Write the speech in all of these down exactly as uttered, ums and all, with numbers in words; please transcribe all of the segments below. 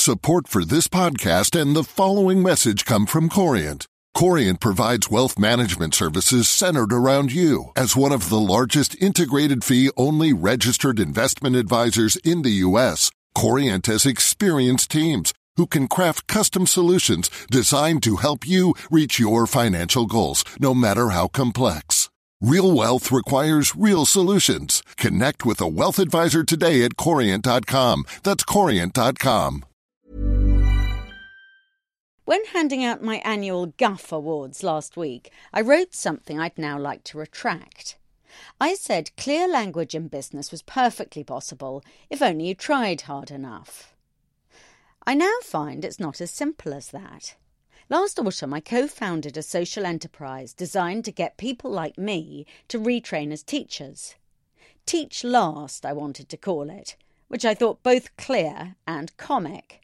Support for this podcast and the following message come from Corient. Corient provides wealth management services centered around you. As one of the largest integrated fee-only registered investment advisors in the U S, Corient has experienced teams who can craft custom solutions designed to help you reach your financial goals, no matter how complex. Real wealth requires real solutions. Connect with a wealth advisor today at corient dot com. That's corient dot com. When handing out my annual Guff Awards last week, I wrote something I'd now like to retract. I said clear language in business was perfectly possible if only you tried hard enough. I now find it's not as simple as that. Last autumn, I co-founded a social enterprise designed to get people like me to retrain as teachers. Teach Last, I wanted to call it, which I thought both clear and comic.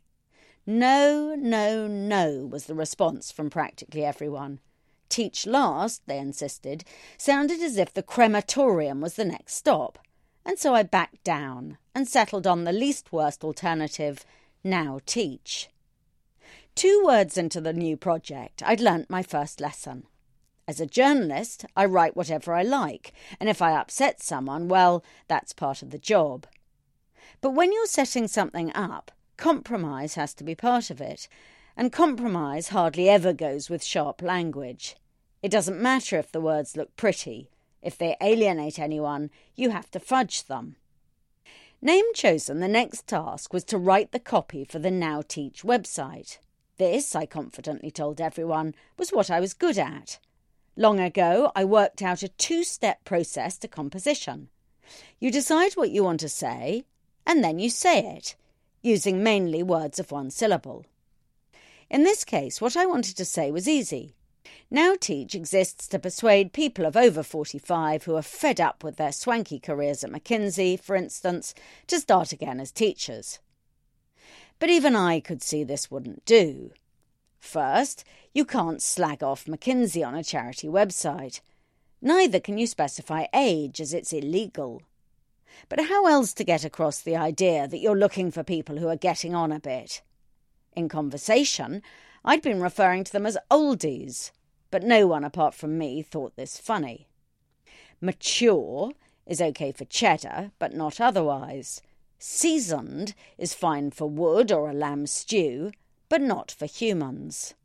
No, no, no, was the response from practically everyone. Teach Last, they insisted, sounded as if the crematorium was the next stop, and so I backed down and settled on the least worst alternative, Now Teach. Two words into the new project, I'd learnt my first lesson. As a journalist, I write whatever I like, and if I upset someone, well, that's part of the job. But when you're setting something up, compromise has to be part of it, and compromise hardly ever goes with sharp language. It doesn't matter if the words look pretty. If they alienate anyone, you have to fudge them. Name chosen, the next task was to write the copy for the Now Teach website. This, I confidently told everyone, was what I was good at. Long ago, I worked out a two-step process to composition. You decide what you want to say, and then you say it, using mainly words of one syllable. In this case, what I wanted to say was easy. Now Teach exists to persuade people of over forty-five who are fed up with their swanky careers at McKinsey, for instance, to start again as teachers. But even I could see this wouldn't do. First, you can't slag off McKinsey on a charity website. Neither can you specify age, as it's illegal. But how else to get across the idea that you're looking for people who are getting on a bit? In conversation, I'd been referring to them as oldies, but no one apart from me thought this funny. Mature is okay for cheddar, but not otherwise. Seasoned is fine for wood or a lamb stew, but not for humans.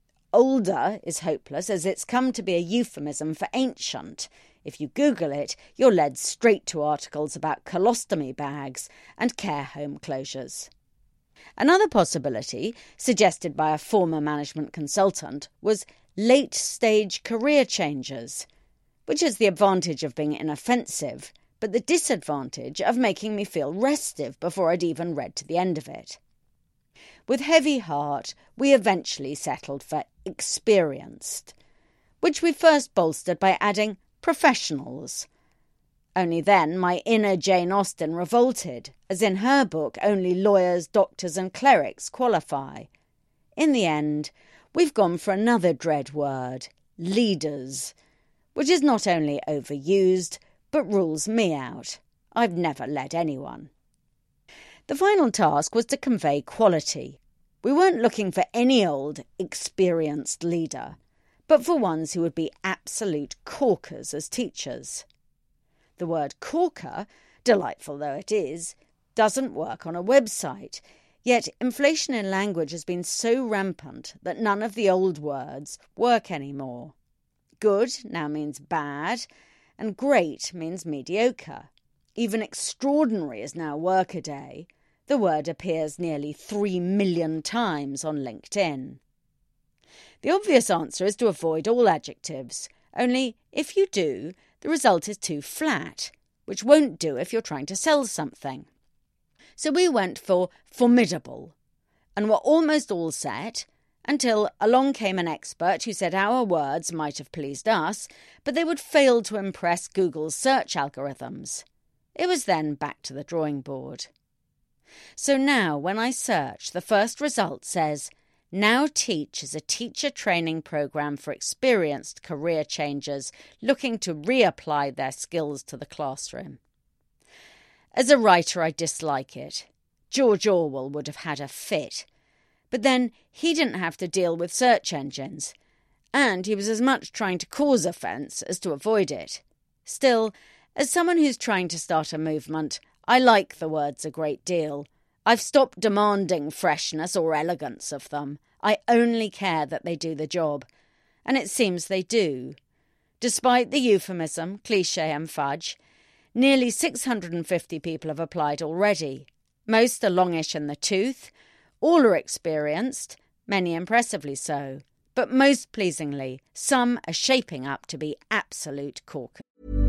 Older is hopeless, as it's come to be a euphemism for ancient. If you Google it, you're led straight to articles about colostomy bags and care home closures. Another possibility, suggested by a former management consultant, was late-stage career changers, which has the advantage of being inoffensive, but the disadvantage of making me feel restive before I'd even read to the end of it. With heavy heart, we eventually settled for experienced, which we first bolstered by adding professionals. Only then my inner Jane Austen revolted, as in her book only lawyers, doctors and clerics qualify. In the end, we've gone for another dread word, leaders, which is not only overused, but rules me out. I've never led anyone. The final task was to convey quality. We weren't looking for any old, experienced leader, but for ones who would be absolute corkers as teachers. The word corker, delightful though it is, doesn't work on a website, yet inflation in language has been so rampant that none of the old words work anymore. Good now means bad, and great means mediocre. Even extraordinary is now workaday. The word appears nearly three million times on LinkedIn. The obvious answer is to avoid all adjectives, only if you do, the result is too flat, which won't do if you're trying to sell something. So we went for formidable, and were almost all set, until along came an expert who said our words might have pleased us, but they would fail to impress Google's search algorithms. It was then back to the drawing board. So now, when I search, the first result says, Now Teach is a teacher training program for experienced career changers looking to reapply their skills to the classroom. As a writer, I dislike it, George Orwell would have had a fit. But then he didn't have to deal with search engines, and he was as much trying to cause offence as to avoid it. Still, as someone who's trying to start a movement, I like the words a great deal. I've stopped demanding freshness or elegance of them. I only care that they do the job. And it seems they do. Despite the euphemism, cliché and fudge, nearly six hundred fifty people have applied already. Most are longish in the tooth. All are experienced, many impressively so. But most pleasingly, some are shaping up to be absolute corkers.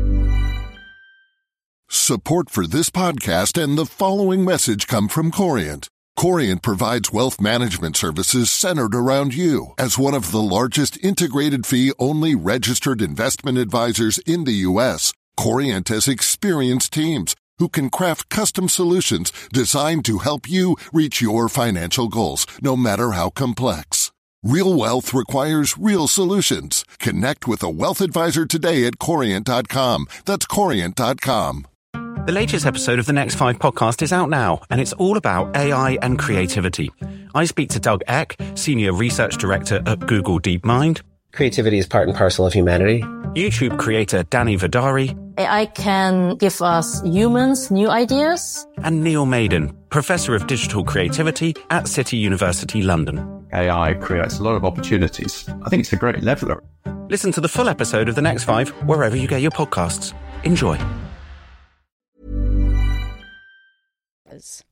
Support for this podcast and the following message come from Corient. Corient provides wealth management services centered around you. As one of the largest integrated fee-only registered investment advisors in the U S, Corient has experienced teams who can craft custom solutions designed to help you reach your financial goals, no matter how complex. Real wealth requires real solutions. Connect with a wealth advisor today at Corient dot com. That's Corient dot com. The latest episode of the Next Five podcast is out now, and it's all about A I and creativity. I speak to Doug Eck, Senior Research Director at Google DeepMind. Creativity is part and parcel of humanity. YouTube creator Danny Vidari. A I can give us humans new ideas. And Neil Maiden, Professor of Digital Creativity at City University London. A I creates a lot of opportunities. I think it's a great leveler. Listen to the full episode of The Next Five wherever you get your podcasts. Enjoy.